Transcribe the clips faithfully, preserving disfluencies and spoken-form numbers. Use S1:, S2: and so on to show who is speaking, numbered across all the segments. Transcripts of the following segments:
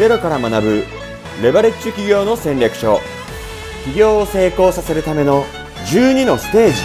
S1: ゼロから学ぶレバレッジ企業の戦略書、企業を成功させるためのじゅうにのステージ。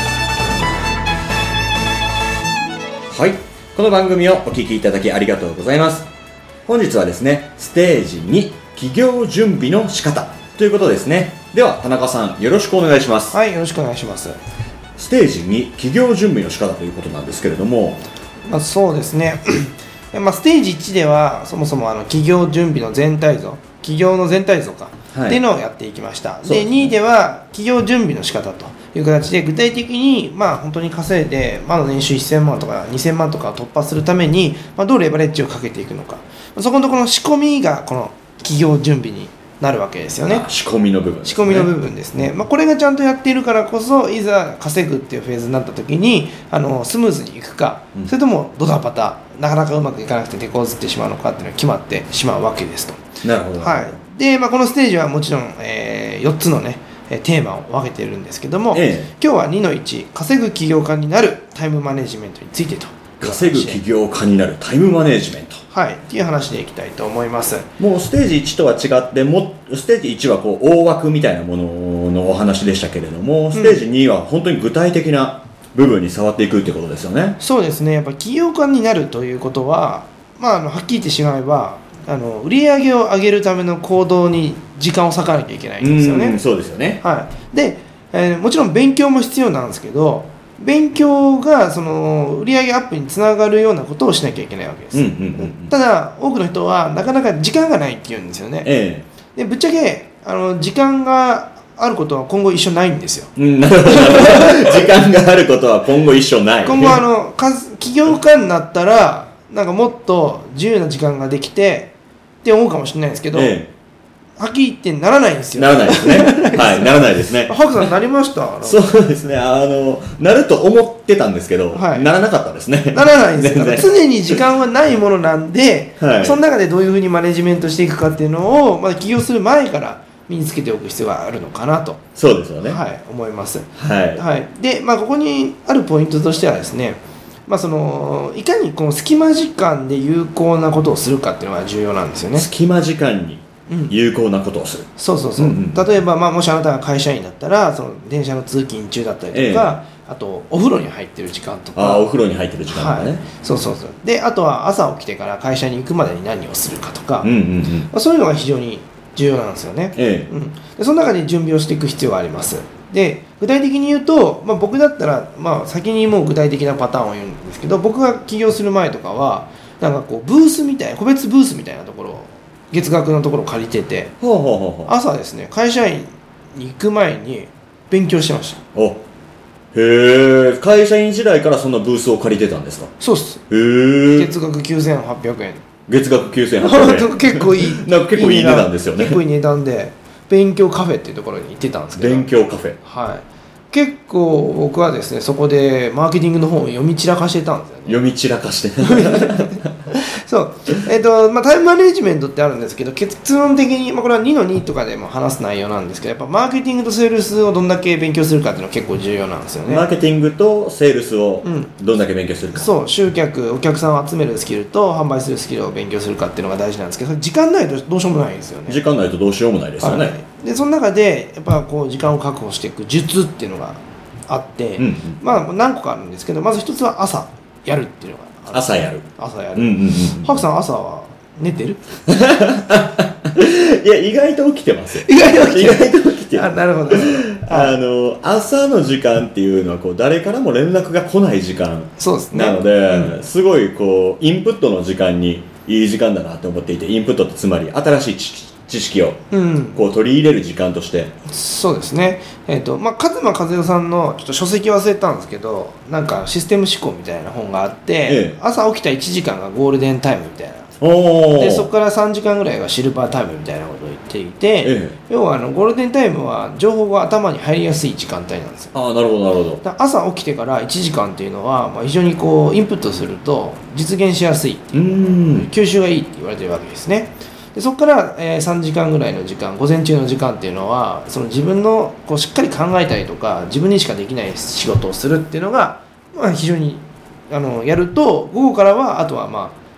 S1: はい、この番組をお聞きいただきありがとうございます。本日はですね、ステージに、企業準備の仕方ということですね。では田中さん、よろしくお願いします。
S2: はい、よろしくお願いします。
S1: ステージに、企業準備の仕方ということなんですけれども、
S2: まあ、そうですねまあ、ステージいちではそもそもあの企業準備の全体像、企業の全体像か、はい、っていうのをやっていきました。で、にいでは企業準備の仕方という形で、具体的にまあ本当に稼いで、まだ年収せんまんとかにせんまんとかを突破するために、まあ、どうレバレッジをかけていくのか、そこのところの仕込みがこの企業準備になるわけですよね。
S1: 仕込みの部分ですね。
S2: 仕込みの部分ですね。まあ、これがちゃんとやっているからこそ、いざ稼ぐっていうフェーズになった時にあのスムーズにいくか、うん、それともドタバタなかなかうまくいかなくて手こずってしまうのかっていうのが決まってしまうわけですと。
S1: なるほど。
S2: はい。で、まあ、このステージはもちろん、えー、よっつのねテーマを分けているんですけども、ええ、今日はにのいち、稼ぐ起業家になるタイムマネジメントについてと。
S1: 稼ぐ起業家になるタイムマネジメント、
S2: はい、っていう話でいきたいと思います。
S1: もうステージいちとは違って、もステージいちはこう大枠みたいなもののお話でしたけれども、ステージには本当に具体的な部分に触っていくってことですよね。
S2: うん、そうですね。やっぱ起業家になるということは、まあ、あのはっきり言ってしまえばあの売り上げを上げるための行動に時間を割かなきゃいけないんですよね。
S1: うん、そうですよね。
S2: はい。で、えー、もちろん勉強も必要なんですけど、勉強がその売上アップにつながるようなことをしなきゃいけないわけです。うんうんうんうん、ただ多くの人はなかなか時間がないって言うんですよね。ええ、でぶっちゃけあの時間があることは今後一緒ないんですよ。うん、なるほど
S1: 時間があることは今後一緒ない。
S2: 今後あの起業家になったらなんかもっと自由な時間ができてって思うかもしれないですけど、ええ、はっきり言ってならないんですよ。
S1: ならないですね。はい、ならないですね。
S2: ハクさんなりました？
S1: そうですね。あのなると思ってたんですけど、はい、ならなかったですね。
S2: ならないんですよ。常に時間はないものなんで、はい、その中でどういうふうにマネジメントしていくかっていうのを、まあ、起業する前から身につけておく必要があるのかなと。
S1: そうですよね。
S2: はい、思います。
S1: はい。
S2: はい、で、まあここにあるポイントとしてはですね、まあ、そのいかにこの隙間時間で有効なことをするかっていうのが重要なんですよね。
S1: 隙間時間に有効なことをする、うん、
S2: そうそうそう、うんうん、例えば、まあ、もしあなたが会社員だったらその電車の通勤中だったりとか、ええ、あとお風呂に入ってる時間とか。
S1: ああ、お風呂に入ってる時間とかね、はい、
S2: そうそうそう。であとは朝起きてから会社に行くまでに何をするかとか、
S1: うんうんうん、
S2: まあ、そういうのが非常に重要なんですよね、ええ、うん、でその中で準備をしていく必要があります。で具体的に言うと、まあ、僕だったら、まあ、先にもう具体的なパターンを言うんですけど、僕が起業する前とかはなんかこうブースみたいな個別ブースみたいなところを月額のところを借りてて、
S1: ほうほうほうほう、
S2: 朝ですね会社員に行く前に勉強してました。
S1: お、へえ、会社員時代からそんなブースを借りてたんですか？
S2: そうっす。
S1: へえ、
S2: 月額きゅうせんはっぴゃくえん。
S1: 月額きゅうせんはっぴゃくえん
S2: 結構いい
S1: なんか結構いい値段ですよね。
S2: 結構いい値段で勉強カフェっていうところに行ってたんですけど。
S1: 勉強カフェ、
S2: はい、結構僕はですねそこでマーケティングの本を読み散らかしてたんですよね。
S1: 読み散らかして
S2: そう、えーとまあ、タイムマネジメントってあるんですけど、結論的に、まあ、これはにのにとかでも話す内容なんですけど、やっぱマーケティングとセールスをどんだけ勉強するかっていうのは結構重要なんですよね。
S1: マーケティングとセールスをどんだけ勉強するか、
S2: うん、そう、集客、お客さんを集めるスキルと販売するスキルを勉強するかっていうのが大事なんですけど、時間ないとどうしようもないんですよね。
S1: 時間ないとどうしようもないですよね、はい、
S2: でその中でやっぱこう時間を確保していく術っていうのがあって、うんうん、まあ何個かあるんですけど、まず一つは朝やるっていうのがある。
S1: 朝やる
S2: 朝やる、うんうんうん、ハクさん朝は寝てる？
S1: いや意外と起きてますよ。
S2: 意外と起きてる。
S1: 意外と起きてる。
S2: あ、なるほど。
S1: あの朝の時間っていうのはこう誰からも連絡が来ない時間なので、うん、すごいこうインプットの時間にいい時間だなと思っていて、インプットってつまり新しい知識知識をこう取り入れる時間として、
S2: うん、そうですね、えーとまあ、勝間和代さんのちょっと書籍忘れたんですけど、なんかシステム思考みたいな本があって、ええ、朝起きたいちじかんがゴールデンタイムみたいな、おでそこからさんじかんぐらいがシルバータイムみたいなことを言っていて、ええ、要はあのゴールデンタイムは情報が頭に入りやすい時間帯なんですよ。
S1: ああ、なるほどなるほど。
S2: だ朝起きてからいちじかんっていうのは、まあ、非常にこうインプットすると実現しやすいっていう、うん、吸収がいいって言われてるわけですね。でそこから、えー、さんじかんぐらいの時間、午前中の時間っていうのはその自分のこうしっかり考えたりとか自分にしかできない仕事をするっていうのが、まあ、非常にあのやると、午後からはあとはまあ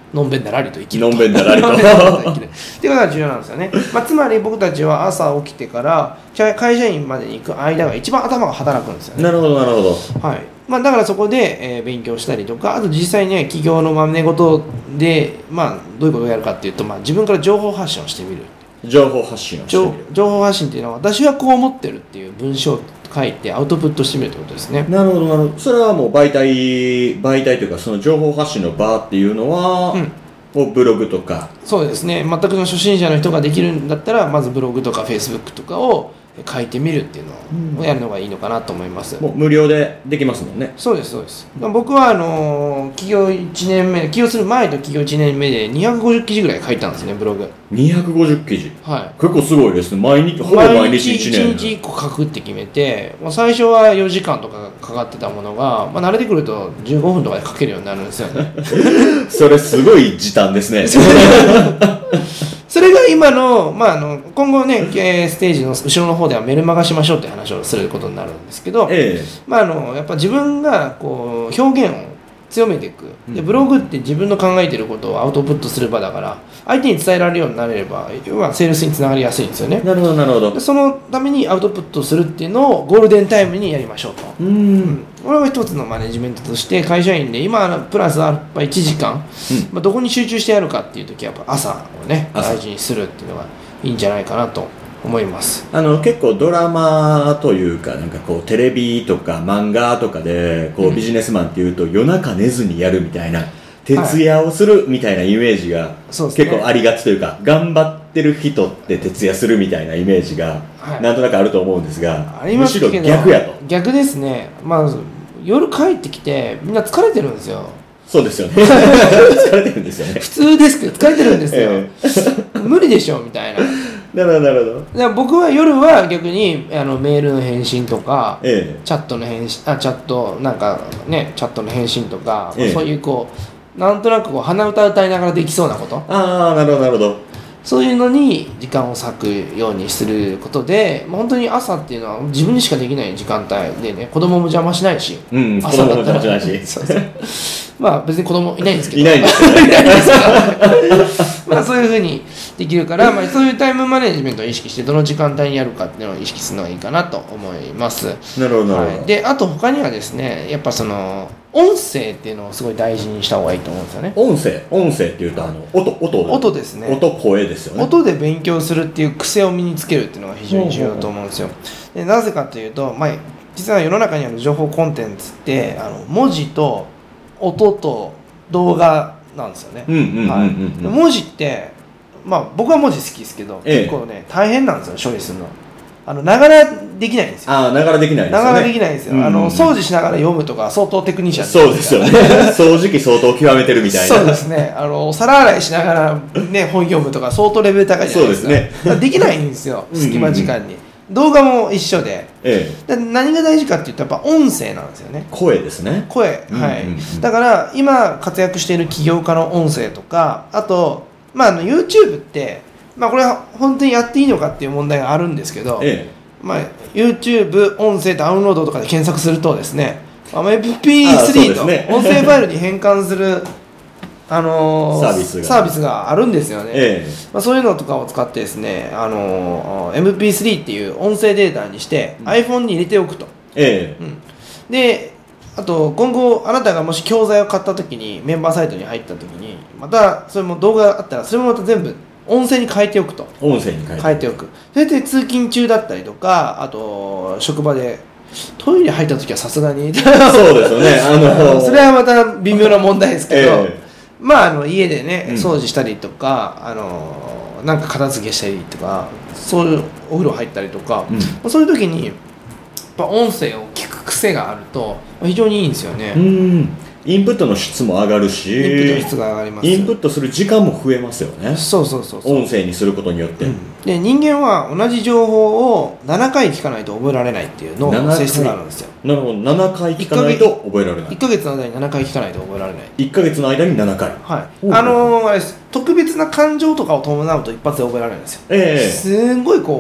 S2: のんべんだらりと生きると
S1: のんべんだらりと
S2: のんべんだらりと生きるっていうことが重要なんですよね、まあ、つまり僕たちは朝起きてから会社員までに行く間が一番頭が働くんですよね。
S1: なるほどなるほど、
S2: はいまあ、だからそこで、えー、勉強したりとか、あと実際ね企業の真似事で、まあ、どういうことをやるかっていうと、まあ、自分から情報発信をしてみる。
S1: 情報発信をしてみる。
S2: 情報発信っていうのは私はこう思ってるっていう文章を書いてアウトプットしてみるってことですね。
S1: なるほどなるほど。それはもう媒体媒体というかその情報発信の場っていうのは、うん、ブログとか。
S2: そうですね。全くの初心者の人ができるんだったらまずブログとかフェイスブックとかを書いてみるっていうのをやるのがいいのかなと思います。
S1: もう無料でできますもんね。
S2: そうですそうです。僕はあの起業いちねんめ起業する前と起業いちねんめでにひゃくごじゅっきじぐらい書いたんですね、ブログ。
S1: にひゃくごじゅっきじ、
S2: はい、
S1: 結構すごいですね。毎日ほぼ毎日いちねん
S2: いちにちいっこ書くって決めて、まあ、最初はよじかんとかかかってたものが、まあ、慣れてくるとじゅうごふんとかで書けるようになるんですよね
S1: それすごい時短ですね
S2: それが今の、まあ、あの今後ねステージの後ろの方ではメルマガしましょうって話をすることになるんですけど、ええまあ、あのやっぱ自分がこう表現を強めていく。でブログって自分の考えていることをアウトプットする場だから相手に伝えられるようになれれば、要はセールスにつながりやすいんですよね。
S1: なるほどなるほど。
S2: でそのためにアウトプットするっていうのをゴールデンタイムにやりましょうと。うん、うん、これは一つのマネジメントとして会社員で今プラスアルファいちじかん、うんまあ、どこに集中してやるかっていう時はやっぱ朝をね大事にするっていうのがいいんじゃないかなと思います。
S1: あの結構ドラマというかなんかこうテレビとか漫画とかでこうビジネスマンっていうと夜中寝ずにやるみたいな、徹夜をするみたいなイメージが結構ありがちというか、頑張ってる人って徹夜するみたいなイメージがなんとなくあると思うんですが、
S2: はい、むしろ逆やと。逆ですね。まあ夜帰ってきてみんな疲れてるんですよ。
S1: そうですよね疲れてるんですよね。
S2: 普通ですけど疲れてるんですよ、えー、無理でしょみたいな。
S1: なるほどなるほど。
S2: だから僕は夜は逆にあのメールの返信とか、ええ、チャットの返信あチャットなんかねチャットの返信とか、ええ、そういうこうなんとなくこう鼻歌歌いながらできそうなこと、
S1: ああなるほどなるほど、
S2: そういうのに時間を割くようにすることで、まあ、本当に朝っていうのは自分にしかできない時間帯でね、子供も邪魔しないし、
S1: うん、朝だったら子供も邪魔しないし
S2: そうそうまあ別に子供いないんですけど
S1: いないんですよねいないんです
S2: けどまあそういうふうにできるから、まあ、そういうタイムマネジメントを意識してどの時間帯にやるかっていうのを意識するのがいいかなと思います。
S1: なるほどなるほど、
S2: はい、であと他にはですね、やっぱその音声っていうのをすごい大事にした方がいいと思うんですよね。
S1: 音声音声っていうとあの音音
S2: 音ですね。
S1: 音声ですよね。
S2: 音で勉強するっていう癖を身につけるっていうのが非常に重要だと思うんですよ。でなぜかというと、まあ、実は世の中にある情報コンテンツってあの文字と音と動画なんですよね。文字って、まあ、僕は文字好きですけど、ええ、結構ね大変なんですよ処理するの。あのながらできないんですよ。
S1: ああながらできないですよね。
S2: ながらできないんですよ、うんうん、あの掃除しながら読むとか相当テクニシャン
S1: そうですよね掃除機相当極めてるみたいな。
S2: そうですね。あの皿洗いしながら、ね、本読むとか相当レベル高いじゃないですか。そうですねできないんですよ隙間時間に。うんうんうん、動画も一緒で、ええ、で何が大事かっていうとやっぱ音声なんですよね。
S1: 声ですね。
S2: 声、はい、うんうんうん、だから今活躍している起業家の音声とか、あと、まあ、あの YouTube って、まあ、これは本当にやっていいのかっていう問題があるんですけど、ええ、まあ、YouTube 音声ダウンロードとかで検索するとですね エムピースリー と音声ファイルに変換するあのー、サービスが、サービスがあるんですよね。ええ、まあ、そういうのとかを使ってですね、あのー、エムピースリー っていう音声データにして、うん、iPhone に入れておくと、ええ、うん、であと今後あなたがもし教材を買った時にメンバーサイトに入った時にまたそれも動画があったらそれもまた全部音声に変えておくと。
S1: 音声に変えておく、変えておく。
S2: それで通勤中だったりとか、あと職場でトイレ入った時はさすがに
S1: そうですよね、あのー、
S2: それはまた微妙な問題ですけど、えー、まああの家でね掃除したりとか、うん、あのなんか片付けしたりとか、そういうお風呂入ったりとか、うん、そういう時にやっぱ音声を聞く癖があると非常にいいんですよね。
S1: うん、インプットの質も上がるし、
S2: インプットの質が上がります。
S1: インプットする時間も増えますよね。
S2: そうそうそうそう、
S1: 音声にすることによって、うん、
S2: で人間は同じ情報をななかい聞かないと覚えられないっていうの性質があるんですよ。
S1: なるほど、ななかい聞かないと覚えられない。
S2: いっかげつの間にななかい聞かないと覚えられない。
S1: いっかげつの間にななかい、
S2: はい、あのー、あれです、特別な感情とかを伴うと一発で覚えられるんですよ。えー、すんごいこう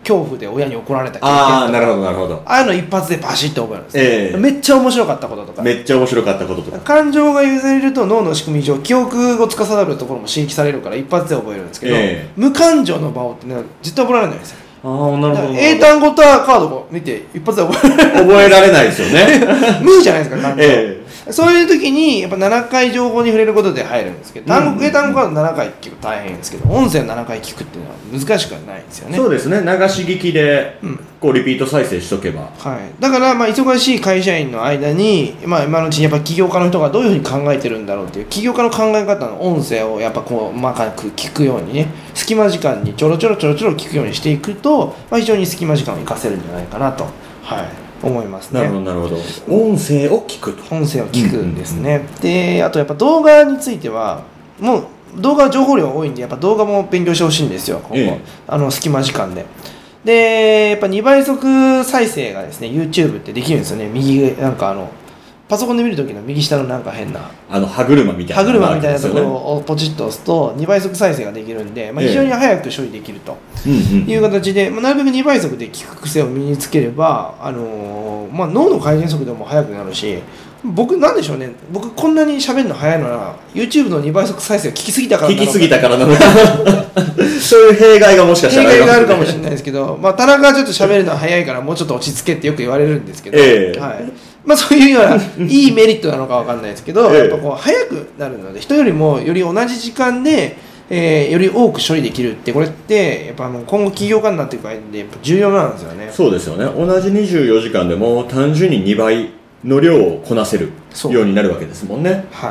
S2: 恐怖で親に怒られた経験と
S1: か、あーなるほどなるほど、
S2: ああいうの一発でバシッと覚えるんです、
S1: えー、
S2: めっちゃ面白かったこととか、
S1: めっちゃ面白かったこととか、
S2: 感情が揺れると脳の仕組み上記憶を司るところも刺激されるから一発で覚えるんですけど、えー、無感情の場をってね絶対覚えられないんですよ。
S1: ああなるほど。
S2: 英単語とカードを見て一発で覚えられない
S1: 覚えられないですよね
S2: 無じゃないですか感情、
S1: えー
S2: そういう時にやっぱななかい情報に触れることで入るんですけど、単語英単語カードななかい聞くと大変ですけど、音声をななかい聞くっていうのは難しくはないですよね。
S1: そうですね、流し聞きでこうリピート再生しとけば、
S2: はい、だからまあ忙しい会社員の間に、まあ、今のうちにやっぱ起業家の人がどういうふうに考えてるんだろうっていう起業家の考え方の音声をやっぱこう細かく聞くようにね、隙間時間にちょろちょろちょろちょろ聞くようにしていくと、まあ、非常に隙間時間を生かせるんじゃないかなと、はい、思いますね。
S1: なるほどなるほど。音声を聞くと。
S2: 音声を聞くんですね、うんうんうん、であとやっぱ動画についてはもう動画情報量多いんでやっぱ動画も勉強してほしいんですよ、ここ、ええ、あの隙間時間で。でやっぱにばい速再生がですね YouTube ってできるんですよね。右なんかあのパソコンで見るときの右下のなんか変な
S1: あの歯車みたいな
S2: 歯車みたいなところをポチッと押すとにばい速再生ができるんで、まあ、非常に早く処理できるという形で、まあ、なるべくにばい速で聞く癖を身につければ、あのーまあ、脳の回転速度も速くなるし、僕なんでしょうね、僕こんなに喋るの早いのは YouTube のにばい速再生を聞きすぎたから
S1: なのか聞きすぎたからなのかそういう弊害がもしかしたら
S2: 弊害があるかもしれないですけど、まあ、田中はちょっと喋るのは早いからもうちょっと落ち着けってよく言われるんですけど、
S1: えー
S2: はい、まあ、そういうようないいメリットなのかわかんないですけど、やっぱこう早くなるので人よりもより同じ時間で、えー、より多く処理できるってこれってやっぱあの今後起業家になっていく場合でやっぱ重要なんですよね。
S1: そうですよね。同じにじゅうよじかんでも単純ににばいの量をこなせるようになるわけですもんね。
S2: はい、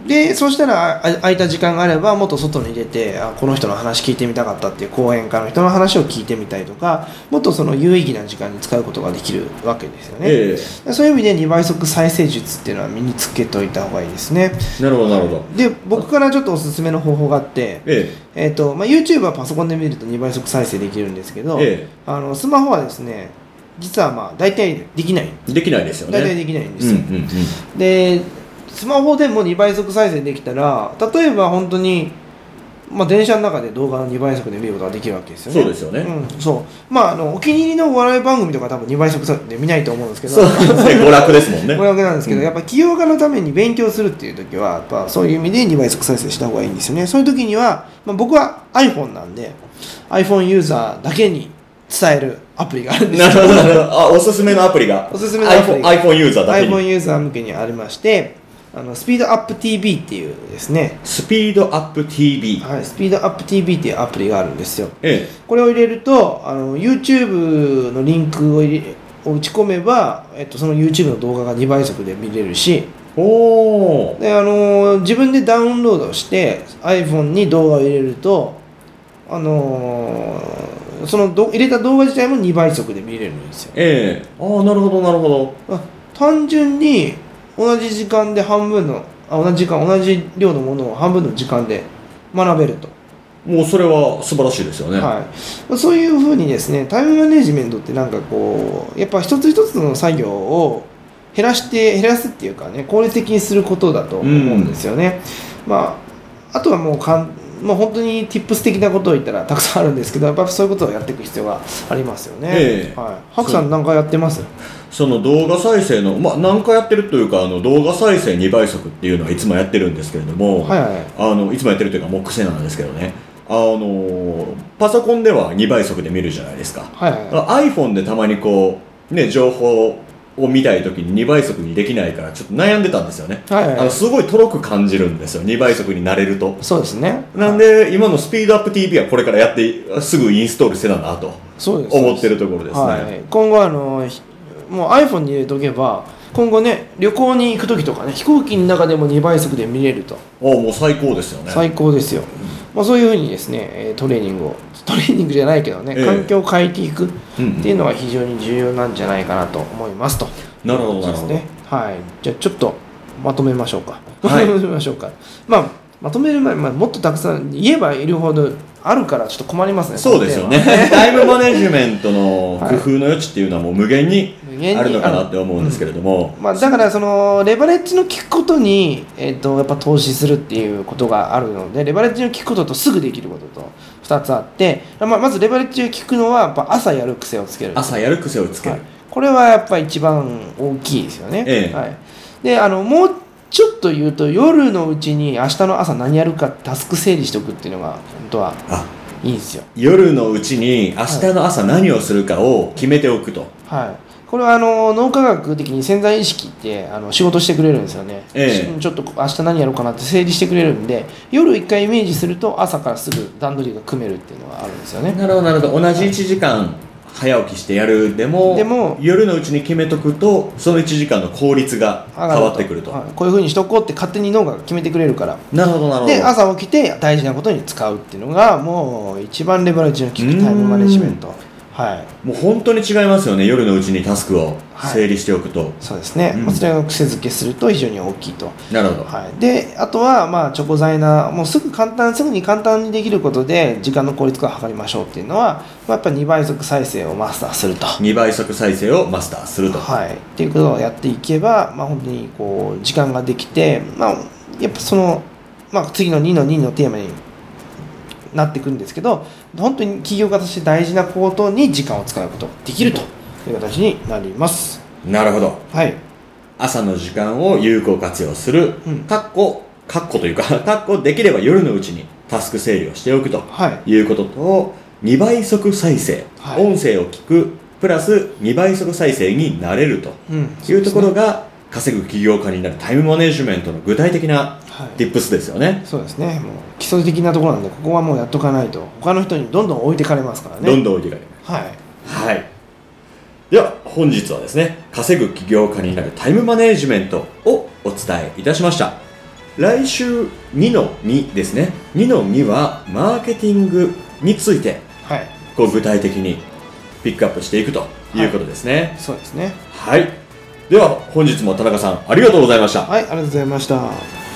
S2: でそうしたら空いた時間があればもっと外に出てあこの人の話聞いてみたかったっていう講演家の人の話を聞いてみたりとか、もっとその有意義な時間に使うことができるわけですよね、えー、そういう意味でにばい速再生術っていうのは身につけておいた方がいいですね。
S1: なるほどなるほど。
S2: で僕からちょっとおすすめの方法があって、えーえーとまあ、YouTube はパソコンで見るとにばい速再生できるんですけど、えー、あのスマホはですね実はまあ大体できない
S1: できないですよね。
S2: 大体できないんですよ、
S1: うんうんうん、
S2: でスマホでもにばい速再生できたら例えば本当に、まあ、電車の中で動画のにばい速で見ることができるわけですよね。
S1: そうですよね、
S2: うん、そうまあ、あのお気に入りのお笑い番組とか多分にばい速で見ないと思うんですけど、
S1: そうですね、娯楽ですもんね。
S2: 娯楽なんですけど、うん、やっぱ起業家のために勉強するっていう時はやっぱそういう意味でにばい速再生した方がいいんですよね。そういう時には、まあ、僕は iPhone なんで iPhone ユーザーだけに伝えるアプリがあるんですけど、
S1: なるほどあおすすめのアプリが
S2: おすすめのアプリが
S1: iPhone ユーザーだけに
S2: iPhone ユーザー向けにありまして、あのスピードアップ ティービー っていうですね
S1: スピードアップ ティービー、
S2: はい、スピードアップ ティービー っていうアプリがあるんですよ、
S1: ええ、
S2: これを入れるとあの YouTube のリンクを入れを打ち込めば、えっと、その YouTube の動画がにばい速で見れるし、
S1: お
S2: であの自分でダウンロードして iPhone に動画を入れるとあのー、そのど入れた動画自体もにばい速で見れるんですよ。
S1: ええー、ああなるほどなるほど。
S2: 単純に同じ時間で半分のあ同じ時間同じ量のものを半分の時間で学べると。
S1: もうそれは素晴らしいですよね。
S2: はい、そういうふうにですねタイムマネジメントってなんかこうやっぱ一つ一つの作業を減らして減らすっていうかね効率的にすることだと思うんですよね。うん、まああとはもうかんもう本当に Tips 的なことを言ったらたくさんあるんですけどやっぱりそういうことをやっていく必要がありますよね。えーはい、ハクさん何回やってます？
S1: その動画再生の、まあ、何回やってるというかあの動画再生にばい速っていうのはいつもやってるんですけれども、はいはい、あのいつもやってるというかもう癖なんですけどね、あのパソコンではにばい速で見るじゃないですか、はいはい、iPhone でたまにこう、ね、情報を見たいときににばい速にできないからちょっと悩んでたんですよね、はいはい、あのすごいとろく感じるんですよにばい速になれると。そうですね。なんで、はい、今のスピードアップ ティービー はこれからやってすぐインストールせななと思ってるところですね。
S2: はい、今後あのもう iPhone に入れておけば今後ね旅行に行く時とかね飛行機の中でもにばい速で見れると。
S1: おもう最高ですよね。
S2: 最高ですよ、うんまあ、そういうふうにですねトレーニングをトレーニングじゃないけどね、えー、環境を変えていくっていうのが非常に重要なんじゃないかなと思いますと。
S1: なるほどなるほど、
S2: はい、じゃあちょっとまとめましょうか、はい、まとめましょうか、まあ、まとめる前に、まあ、もっとたくさん言えばいるほどあるからちょっと困りますね。
S1: そうですよねタイムマネジメントの工夫の余地っていうのはもう無限にあるのかなって思うんですけれども、
S2: うんまあ、だからそのレバレッジの効くことに、えー、とやっぱ投資するっていうことがあるので、レバレッジの効くこととすぐできることとふたつあって、まあ、まずレバレッジが効くのはやっぱ朝やる癖をつける。
S1: 朝やる癖をつける、
S2: はい、これはやっぱり一番大きいですよね、
S1: ええ
S2: はい、であのもうちょっと言うと、夜のうちに明日の朝何やるかタスク整理しておくっていうのが本当はいいんですよ。
S1: 夜のうちに明日の朝何をするかを決めておくと、
S2: はい、これはあの脳科学的に潜在意識ってあの仕事してくれるんですよね、ええ、ちょっと明日何やろうかなって整理してくれるんで、夜一回イメージすると朝からすぐ段取りが組めるっていうのがあるんですよね。
S1: なるほどなるほど。同じいちじかん早起きしてやるでも、でも夜のうちに決めとくとそのいちじかんの効率が変わってくると、
S2: はい、こういう風にしとこうって勝手に脳が決めてくれるから。
S1: なるほどなるほど。
S2: で朝起きて大事なことに使うっていうのがもう一番レバレッジの効くタイムマネジメント。はい、
S1: もう本当に違いますよね。夜のうちにタスクを整理しておくと、はい、
S2: そうですね、うん、それを癖づけすると非常に大きいと。
S1: なるほど、
S2: はい、であとはまあチョコ材なもうすぐ簡単すぐに簡単にできることで時間の効率化を図りましょうっていうのは、まあ、やっぱりにばい速再生をマスターすると。
S1: にばい速再生をマスターすると、
S2: はい、っていうことをやっていけば、まあ、本当にこう時間ができて、まあ、やっぱその、まあ、次のにのにのテーマになってくるんですけど、本当に企業家として大事なことに時間を使うことができるという形になります。
S1: なるほど、
S2: はい、
S1: 朝の時間を有効活用する、うん、かっこかっこというかかっこできれば夜のうちにタスク整理をしておくということと、はい、にばい速再生、はい、音声を聞くプラスにばい速再生になれるというところが、うん、稼ぐ起業家になるタイムマネジメントの具体的なティップスですよね、はい、
S2: そうですね。もう基礎的なところなんで、ここはもうやっとかないと他の人にどんどん置いてかれますからね。
S1: どんどん置いてかれる。
S2: はい、
S1: はい、では本日はですね、稼ぐ起業家になるタイムマネジメントをお伝えいたしました。来週にのにですね、にのにはマーケティングについて、はい、こう具体的にピックアップしていくということですね、はい、
S2: そうですね。
S1: はい、では本日も田中さんありがとうございました。
S2: はい、ありがとうございました。